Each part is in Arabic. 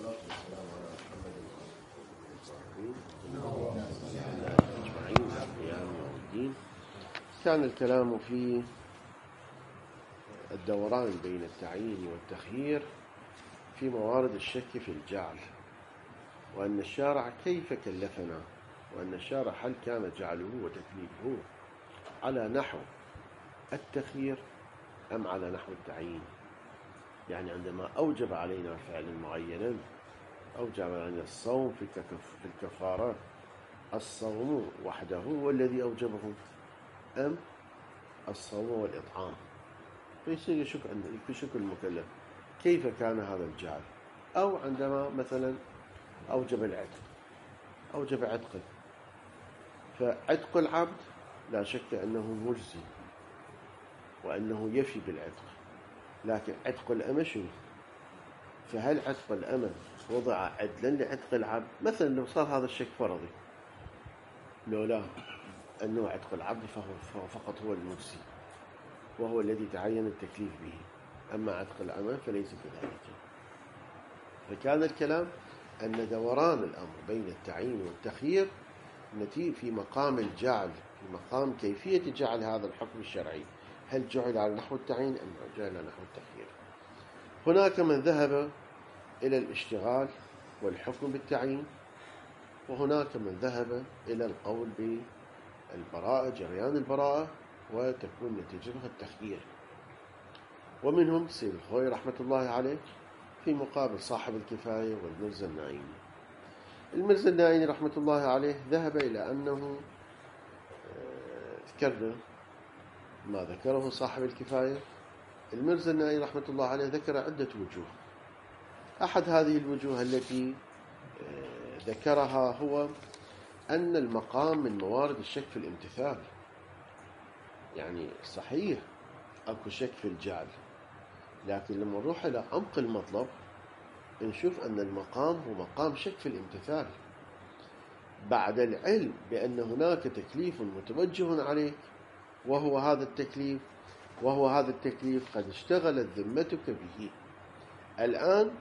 والصلاة والسلام على محمد وعلى آله أجمعين إلى قيام يوم الدين. كان الكلام في الدوران بين التعيين والتخيير في موارد الشك في الجعل، وأن الشارع كيف كلفنا، وأن الشارع هل كان جعله وتكليفه على نحو التخيير أم على نحو التعيين. يعني عندما أوجب علينا فعلا معينا، أوجب علينا الصوم في الكفارة، الصوم وحده هو الذي أوجبه أم الصوم والإطعام؟ فيصير يشك المكلف كيف كان هذا الجعل. أو عندما مثلا أوجب العتق، أوجب عتقه، فعتق العبد لا شك أنه مجزي وأنه يفي بالعتق، لكن عتق الأمة شنو؟ فهل عتق الأمة وضع عدلا لعتق العبد؟ مثلا لو صار هذا الشك فرضي، لو لا أنه عتق العبد فهو فقط هو المجزي وهو الذي تعين التكليف به، أما عتق الأمة فليس كذلك. فكان الكلام أن دوران الأمر بين التعيين والتخيير نتيجة في مقام الجعل، في مقام كيفية جعل هذا الحكم الشرعي، هل جعل على نحو التعيين أم جعل على نحو التخيير. هناك من ذهب إلى الاشتغال والحكم بالتعيين، وهناك من ذهب إلى القول بالبراءة، جريان البراءة، وتكون نتيجتها التخيير. ومنهم سيد الخوي رحمة الله عليه في مقابل صاحب الكفاية والمرزا النايني. المرزا النايني رحمة الله عليه ذهب إلى أنه ذكر ما ذكره صاحب الكفاية. المرزا النايني رحمة الله عليه ذكر عدة وجوه. أحد هذه الوجوه التي ذكرها هو أن المقام من موارد الشك في الامتثال. يعني صحيح أكو شك في الجعل، لكن لما نروح إلى عمق المطلب نشوف أن المقام هو مقام شك في الامتثال، بعد العلم بأن هناك تكليف متوجه عليك وهو هذا التكليف قد اشتغلت ذمتك به. الآن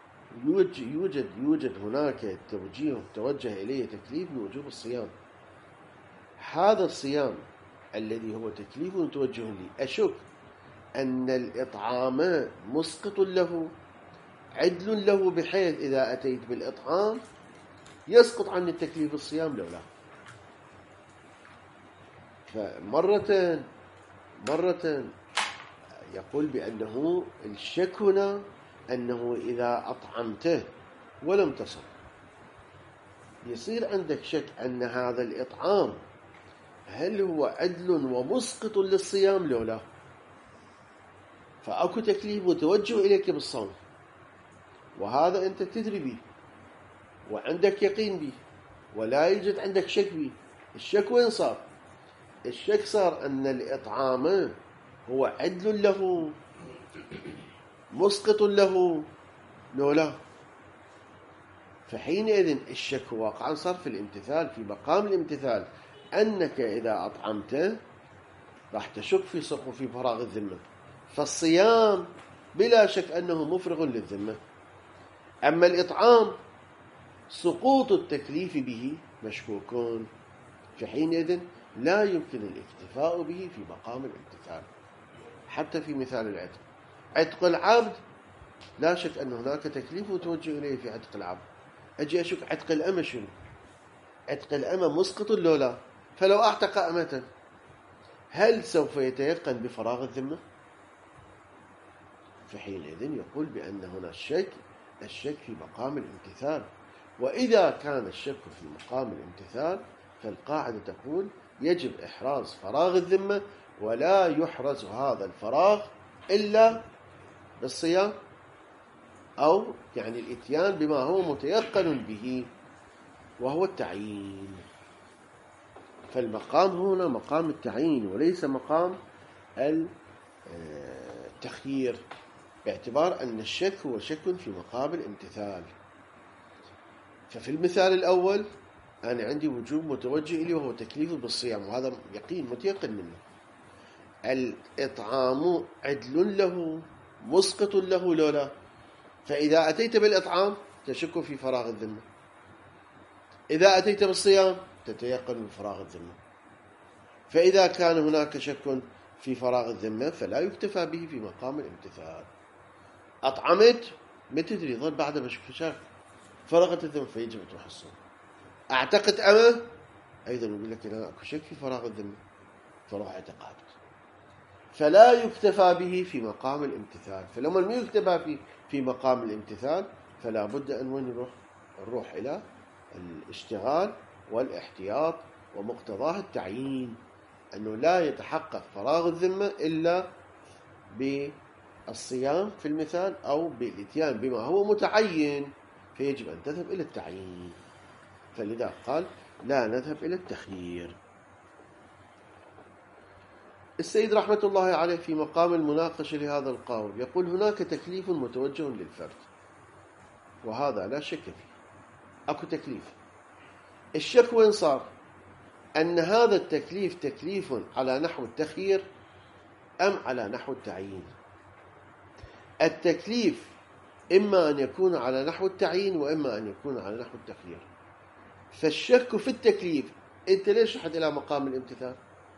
يوجد هناك توجه إليه تكليف بوجوب الصيام. هذا الصيام الذي هو تكليف متوجه لي، أشك أن الإطعام مسقط له، عدل له، بحيث إذا أتيت بالإطعام يسقط عني التكليف الصيام لولا. فمرة يقول بأنه الشك هنا أنه إذا أطعمته ولم تصم، يصير عندك شك أن هذا الإطعام هل هو عدل ومسقط للصيام لولا. فأكو تكليف متوجه إليك بالصوم، وهذا أنت تدري به وعندك يقين به ولا يوجد عندك شك به. الشك وين صار؟ الشك صار أن الإطعام هو عدل له مسقط له لولا. فحينئذ الشك واقعا صار في الامتثال، في مقام الامتثال، أنك إذا أطعمته راح تشك في فراغ الذمة. فالصيام بلا شك أنه مفرغ للذمة، أما الإطعام سقوط التكليف به مشكوكون، فحينئذ لا يمكن الاكتفاء به في مقام الامتثال. حتى في مثال العتق، عتق العبد لا شك أن هناك تكليف متوجه إليه في عتق العبد. أجي أشك عتق الأمة شنو؟ عتق الأمة مسقط لولا، فلو أعتق أمة هل سوف يتيقن بفراغ الذمة؟ فحينئذ يقول بأن هنا الشك في مقام الامتثال. وإذا كان الشك في مقام الامتثال فالقاعدة تقول يجب إحراز فراغ الذمة، ولا يحرز هذا الفراغ إلا بالصيام، أو يعني الإتيان بما هو متيقن به وهو التعيين. فالمقام هنا مقام التعيين وليس مقام التخيير، باعتبار أن الشك هو شك في مقام الامتثال. ففي المثال الأول أنا عندي وجوب متوجه إليه وهو تكليف بالصيام، وهذا يقين متيقن منه. الإطعام عدل له مسقط له لولا، فإذا أتيت بالإطعام تشك في فراغ الذمة. إذا أتيت بالصيام تتيقن بفراغ الذمة. فإذا كان هناك شك في فراغ الذمة فلا يكتفى به في مقام الامتثال. أطعمت ما تدري، ظل بعد ما شك فرغت الذمة فيجب تروح الصوم. أعتقد أمه أيضا يقول لك أنا أكو شك في فراغ الذمة فروح اعتقاد. فلا يكتفى به في مقام الامتثال. فلما ما يكتفى في مقام الامتثال فلا بد أن وين نروح إلى الاشتغال والاحتياط، ومقتضاه التعيين، أنه لا يتحقق فراغ الذمة إلا بالصيام في المثال أو بالإتيان بما هو متعين، فيجب أن تذهب إلى التعيين. فلذا قال لا نذهب إلى التخيير. السيد رحمة الله عليه في مقام المناقشة لهذا القول يقول هناك تكليف متوجه للفرد، وهذا لا شك فيه، أكو تكليف. الشك وين صار؟ أن هذا التكليف تكليف على نحو التخيير أم على نحو التعيين. التكليف إما أن يكون على نحو التعيين وإما أن يكون على نحو التخيير. فالشك في التكليف، أنت ليش رحت إلى مقام الامتثال؟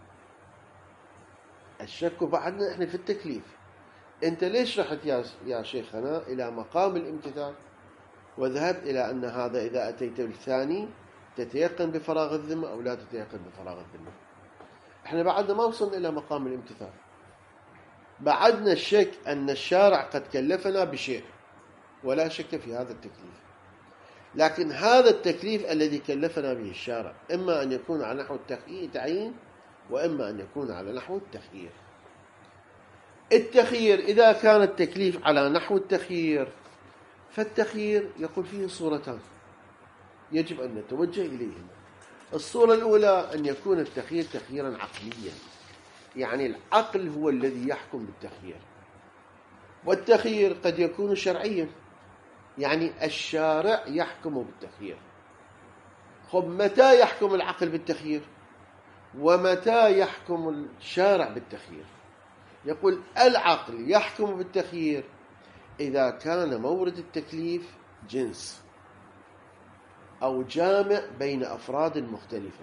الشك بعدنا إحنا في التكليف. أنت ليش رحت يا شيخنا إلى مقام الامتثال وذهبت إلى أن هذا إذا أتيت بالثاني تتيقن بفراغ الذمة أو لا تتيقن بفراغ الذمة؟ إحنا بعدنا ما وصلنا إلى مقام الامتثال. بعدنا الشك أن الشارع قد كلفنا بشيء ولا شك في هذا التكليف. لكن هذا التكليف الذي كلفنا به الشارع إما أن يكون على نحو التعيين وإما أن يكون على نحو التخيير. التخيير إذا كان التكليف على نحو التخيير فالتخيير يقول فيه صورتان يجب أن نتوجه إليهما. الصورة الأولى أن يكون التخيير تخييرا عقليا، يعني العقل هو الذي يحكم بالتخيير. والتخيير قد يكون شرعيا، يعني الشارع يحكم بالتخيير. خب متى يحكم العقل بالتخيير ومتى يحكم الشارع بالتخيير؟ يقول العقل يحكم بالتخيير إذا كان مورد التكليف جنس أو جامع بين أفراد مختلفة.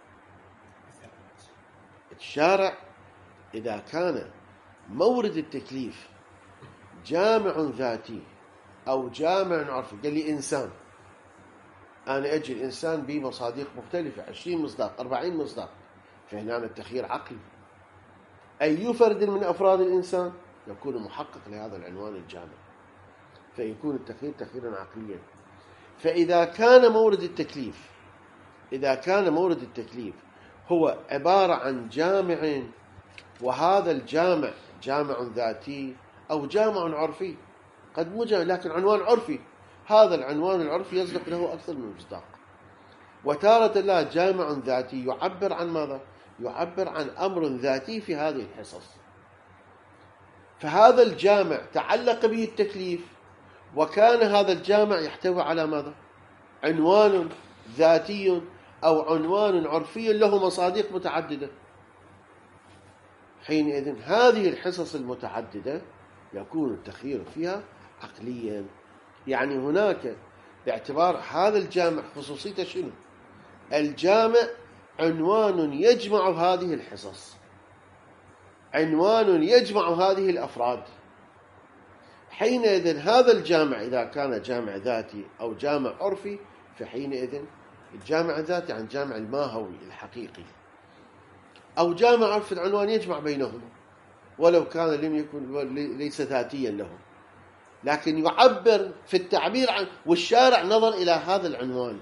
الشارع إذا كان مورد التكليف جامع ذاتي أو جامع عرفي، قال لي إنسان، أنا أجي الإنسان بمصادق مختلفة 20 مصداق 40 مصداق، فهنا التخيير عقلي. أي فرد من أفراد الإنسان يكون محقق لهذا العنوان الجامع، فيكون التخيير تخييرا عقليا. فإذا كان مورد التكليف هو عبارة عن جامع، وهذا الجامع جامع ذاتي أو جامع عرفي، قد مو جامع لكن عنوان عرفي، هذا العنوان العرفي يصدق له أكثر من مصداق. وتارة لا جامع ذاتي يعبر عن ماذا؟ يعبر عن أمر ذاتي في هذه الحصص. فهذا الجامع تعلق به التكليف، وكان هذا الجامع يحتوي على ماذا؟ عنوان ذاتي أو عنوان عرفي له مصادق متعددة. حينئذ هذه الحصص المتعددة يكون التخيير فيها عقليا. يعني هناك باعتبار هذا الجامع خصوصيته شنو؟ الجامع عنوان يجمع هذه الحصص، عنوان يجمع هذه الأفراد. حينئذ هذا الجامع إذا كان جامع ذاتي أو جامع عرفي، فحينئذ الجامع الذاتي عن جامع الماهوي الحقيقي، أو جامع عرفي العنوان يجمع بينهما ولو كان لم يكن ليس ذاتيا له، لكن يعبر في التعبير عن، والشارع نظر إلى هذا العنوان.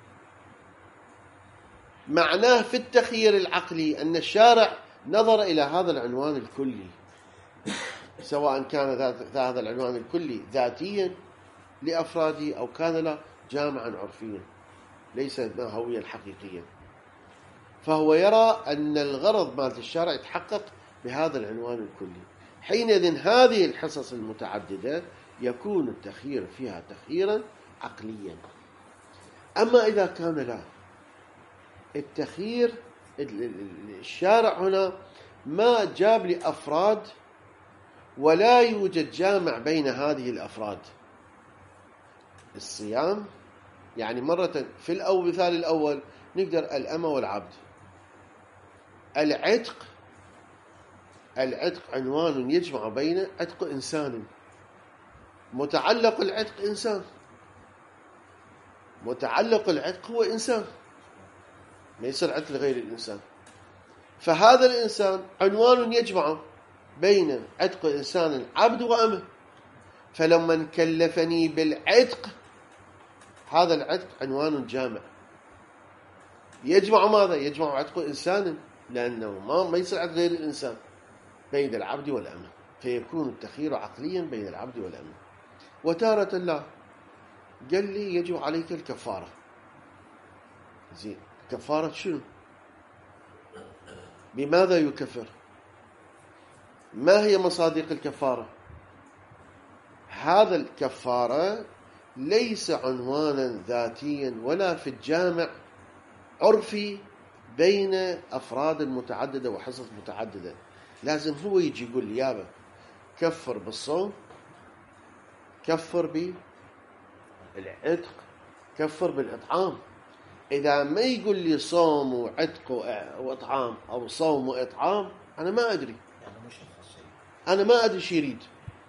معناه في التخيير العقلي أن الشارع نظر إلى هذا العنوان الكلي، سواء كان هذا العنوان الكلي ذاتيا لأفراده أو كان لا جامعا عرفيا ليس ماهويا حقيقيا. فهو يرى أن الغرض مال الشارع يتحقق بهذا العنوان الكلي. حينئذ هذه الحصص المتعددة يكون التخيير فيها تخييرا عقليا. أما إذا كان لا، التخيير الشارع هنا ما جاب لي أفراد ولا يوجد جامع بين هذه الأفراد، الصيام يعني مرة في مثال الأول نقدر الأمة والعبد. العتق عنوان يجمع بين عتق إنسان، متعلق العتق إنسان، متعلق العتق هو إنسان، ما يصير عتق لغير الإنسان. فهذا الإنسان عنوان يجمع بين عتق إنسان عبد وأمة. فلما كلفني بالعتق، هذا العتق عنوان جامع يجمع ماذا؟ يجمع عتق إنسان، لأنه ما يصير عتق غير الإنسان بين العبد والأمة، فيكون التخيير عقليا بين العبد والأمة. وتارة لا، قال لي يجب عليك الكفارة. زين، كفارة شنو؟ بماذا يكفر؟ ما هي مصادق الكفارة؟ هذا الكفارة ليس عنوانا ذاتيا ولا في الجامع عرفي بين أفراد متعددة وحصص متعددة. لازم هو يجي يقول لي يابا كفر بالصوم، كفر بالعتق، كفر بالإطعام. إذا ما يقول لي صوم وعتق وإطعام أو صوم وإطعام، أنا ما أدري، أنا ما أدري شو يريد.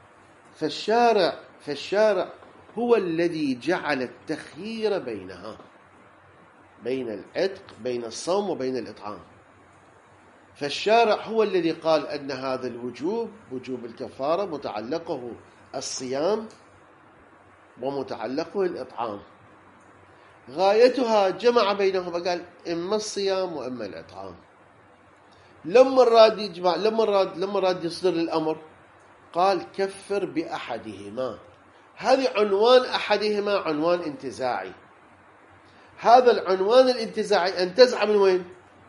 فالشارع هو الذي جعل التخيير بينها، بين العتق، بين الصوم وبين الإطعام. فالشارع هو الذي قال أن هذا الوجوب، وجوب الكفارة، متعلقه الصيام ومتعلقه الإطعام. غايتها جمع بينهما، قال إما الصيام وإما الإطعام. لما راد يجمع، لما راد يصدر الأمر، قال كفر بأحدهما. هذه عنوان أحدهما عنوان انتزاعي. هذا العنوان الانتزاعي أنتزع من وين؟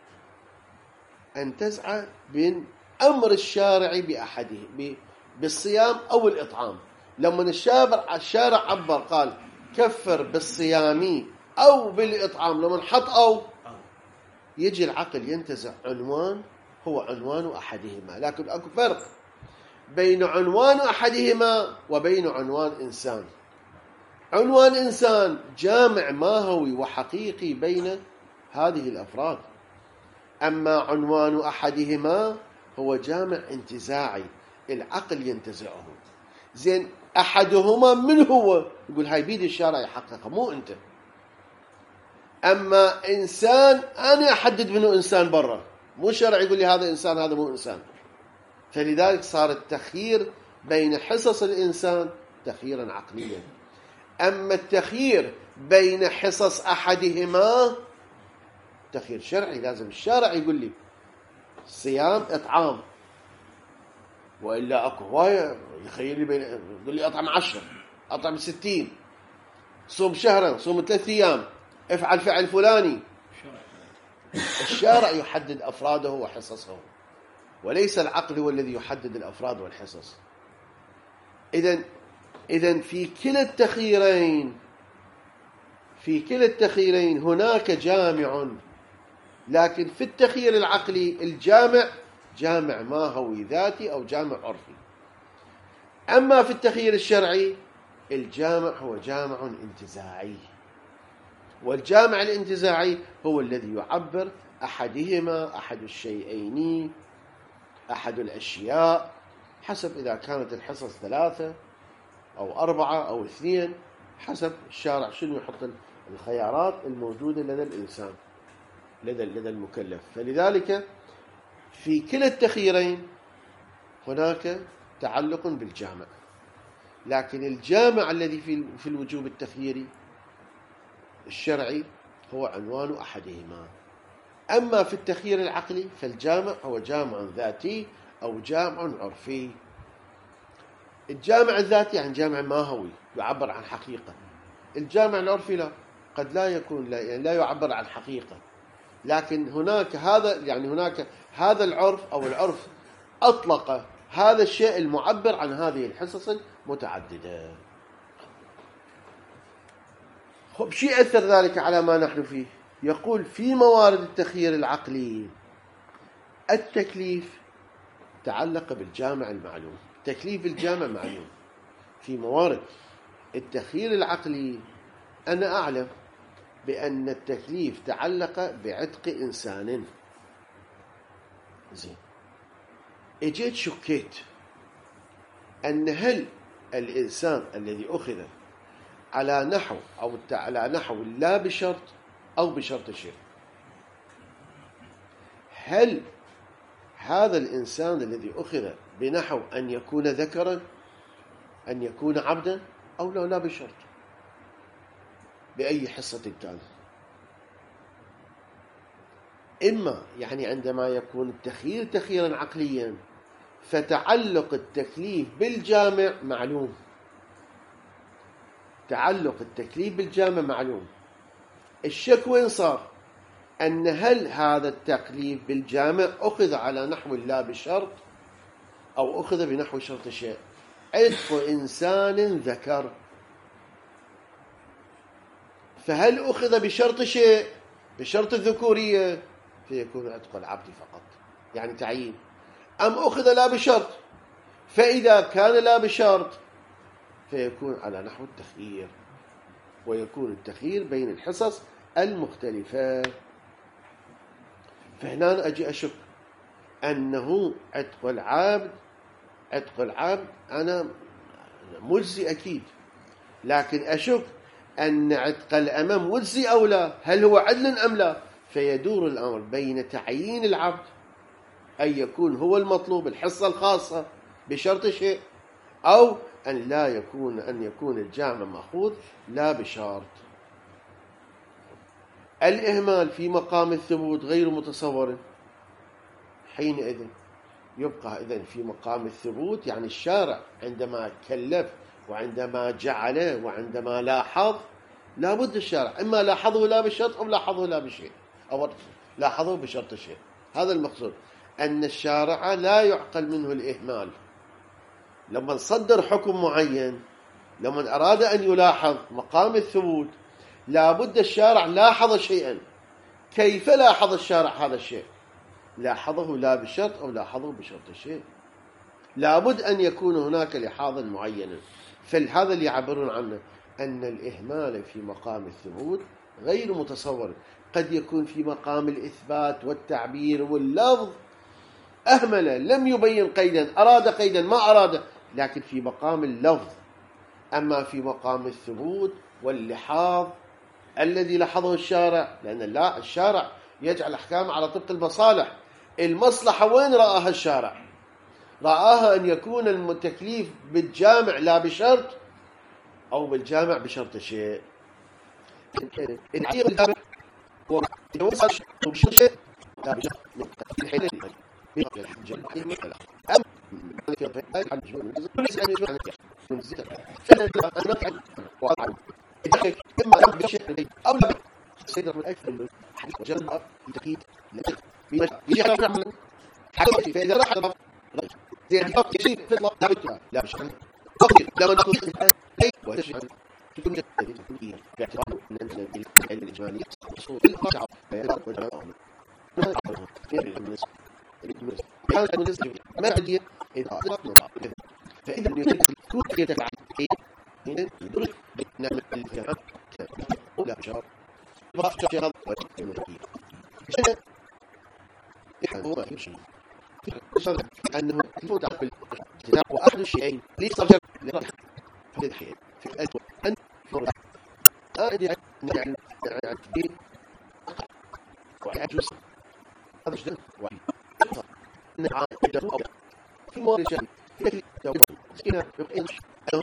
أنتزع من أمر الشارع بأحده، بالصيام أو الإطعام. لما الشارع عبر قال كفر بالصيام أو بالإطعام، لما حط أو، يجي العقل ينتزع عنوان هو عنوان أحدهما. لكن أكو فرق بين عنوان أحدهما وبين عنوان إنسان. عنوان إنسان جامع ماهوي وحقيقي بين هذه الأفراد، أما عنوان أحدهما هو جامع انتزاعي، العقل ينتزعه. زين، أحدهما من هو؟ يقول هاي بيد الشارع يحققه، مو أنت. أما إنسان أنا أحدد منه إنسان برا، مو الشارع يقول لي هذا إنسان هذا مو إنسان. فلذلك صار التخيير بين حصص الإنسان تخييرا عقليا. أما التخيير بين حصص أحدهما تخيير شرعي، لازم الشارع يقول لي صيام إطعام، وإلا أكو هواية يخيل لي بين، يقول لي أطعم 10، أطعم 60، صوم شهرا، صوم 3 أيام، افعل فعل فلاني. الشارع يحدد أفراده وحصصه، وليس العقل هو الذي يحدد الأفراد والحصص. إذن في كلا التخييرين هناك جامع، لكن في التخيير العقلي الجامع جامع ماهوي ذاتي أو جامع عرفي. أما في التخيير الشرعي الجامع هو جامع انتزاعي، والجامع الانتزاعي هو الذي يعبر أحدهما، أحد الشيئين، أحد الأشياء، حسب إذا كانت الحصص 3 أو 4 أو 2، حسب الشارع شنو يحط الخيارات الموجودة لدى الإنسان، لدى المكلف. فلذلك في كلا التخييرين هناك تعلق بالجامع، لكن الجامع الذي في الوجوب التخييري الشرعي هو عنوان أحدهما. أما في التخيير العقلي فالجامع هو جامع ذاتي أو جامع عرفي. الجامع الذاتي يعني جامع ماهوي يعبر عن حقيقة. الجامع العرفي لا، قد لا يكون، يعني لا يعبر عن حقيقة، لكن هناك هذا العرف أو العرف أطلق هذا الشيء المعبر عن هذه الحصص المتعددة. خب، شيء أثر ذلك على ما نحن فيه؟ يقول في موارد التخيير العقلي التكليف تعلق بالجامع المعلوم. تكليف الجامع معلوم في موارد، التخيير العقلي أنا أعلم بأن التكليف تعلق بعتق إنسان. زين، اجيت شكيت أن هل الإنسان الذي أخذ على نحو على نحو لا بشرط أو بشرط شيء، هل هذا الإنسان الذي أخذ بنحو أن يكون ذكرا، أن يكون عبدا، أو لا بشرط بأي حصة كان؟ إما يعني عندما يكون التخيير تخييرا عقليا فتعلق التكليف بالجامع معلوم، تعلق التكليف بالجامع معلوم. الشك وين صار؟ أن هل هذا التكليف بالجامع أخذ على نحو لا بشرط أو أخذ بنحو شرط شيء. عتق إنسان ذكر، فهل أخذ بشرط شيء، بشرط الذكورية، فيكون عتق العبد فقط، يعني تعيين، أم أخذ لا بشرط، فإذا كان لا بشرط فيكون على نحو التخيير، ويكون التخيير بين الحصص المختلفة. فهنا أجي أشك أنه عتق العبد أنا مجزي أكيد، لكن أشك أن عتق الأمام مجزي أو لا، هل هو عدل أم لا؟ فيدور الأمر بين تعيين العبد أن يكون هو المطلوب الحصة الخاصة بشرط شيء، أو أن يكون الجامع مأخوذ لا بشرط. الإهمال في مقام الثبوت غير متصور، حينئذ يبقى إذن في مقام الثبوت، يعني الشارع عندما كلف وعندما جعله وعندما لاحظ، لابد الشارع إما لاحظه لا بشرط أو لاحظه لا بشيء، أو لاحظه بشرط شيء. هذا المقصود، أن الشارع لا يعقل منه الإهمال. لما صدر حكم معين، لما أراد أن يلاحظ مقام الثبوت، لابد الشارع لاحظ شيئا. كيف لاحظ الشارع هذا الشيء؟ لاحظه لا بشرط أو لاحظه بشرط شيء، لابد أن يكون هناك لحاظا معينا. فهذا اللي يعبرون عنه، أن الإهمال في مقام الثبوت غير متصور. قد يكون في مقام الإثبات والتعبير واللفظ أهمل، لم يبين قيدا، أراد قيدا ما أراد، لكن في مقام اللفظ. أما في مقام الثبوت واللحاظ الذي لاحظه الشارع، لأن الشارع يجعل أحكام على طبق المصالح. المصلحة وين رآها الشارع؟ رآها أن يكون التكليف بالجامع لا بشرط، أو بالجامع بشرط شيء. أنه يفوت وأحد الشيئين ليس رجل للحياة في الأسوأ أن فرص أعد يعني وعجوز هذا جدا وعي نعم يدروا في موارد شيء التي تسكنها يقينش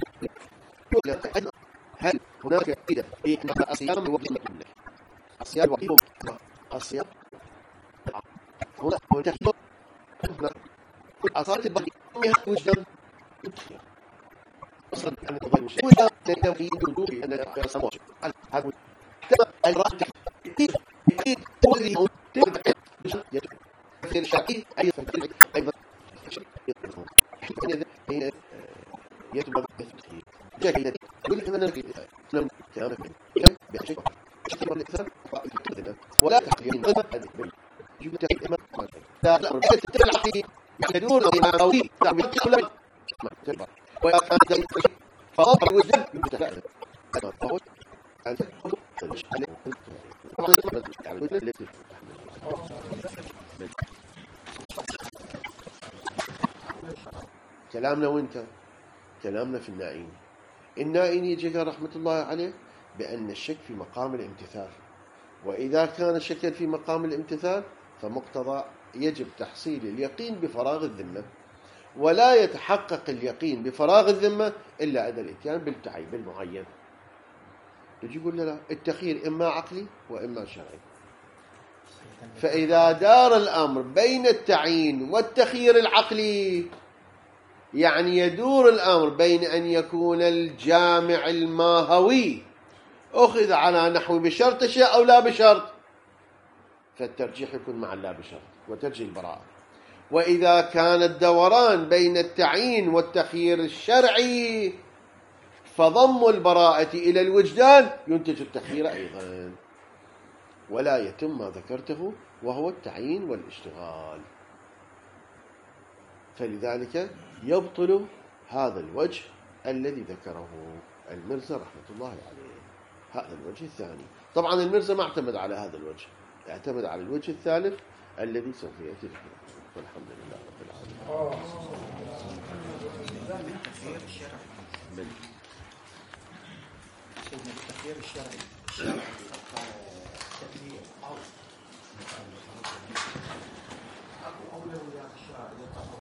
هل هناك فائدة في الصيام وقيمة الله؟ الصيام وقيمة الصيام هنا وتحديد أصارت البقية وجدان أصلا أن الضوء وجدان تنفي الوجود أن الصموات هذا الرأس يقيد تولي في الشرعي أي فكرة أيضا يتبع بالتخيير جاهدة يقول أن لم تعرف بشيء ولا تحقيق يجب تحقيق لا يدور إلى قوي تعبير كل فهو كلامنا وانت كلامنا في النائين. النائين يجي رحمة الله عليه بأن الشك في مقام الامتثال، وإذا كان الشك في مقام الامتثال فمقتضى يجب تحصيل اليقين بفراغ الذمة، ولا يتحقق اليقين بفراغ الذمة إلا عند الاتيان بالتعيين بالمعين. يجي يقول لا التخيير إما عقلي وإما شرعي. فإذا دار الأمر بين التعيين والتخيير العقلي، يعني يدور الأمر بين أن يكون الجامع الماهوي أخذ على نحو بشرط شيء أو لا بشرط، فالترجيح يكون مع لا بشرط وترجيح البراءة. وإذا كان الدوران بين التعيين والتخيير الشرعي فضم البراءة إلى الوجدان ينتج التخيير أيضا، ولا يتم ما ذكرته وهو التعيين والاشتغال. فلذلك يبطل هذا الوجه الذي ذكره المرزا رحمة الله عليه. هذا الوجه الثاني. طبعا المرزا ما اعتمد على هذا الوجه، اعتمد على الوجه الثالث الذي سوف يأتي ذكره. والحمد لله رب العالمين. التخيير الشرعي من التخيير الشرعي أولويات الشرع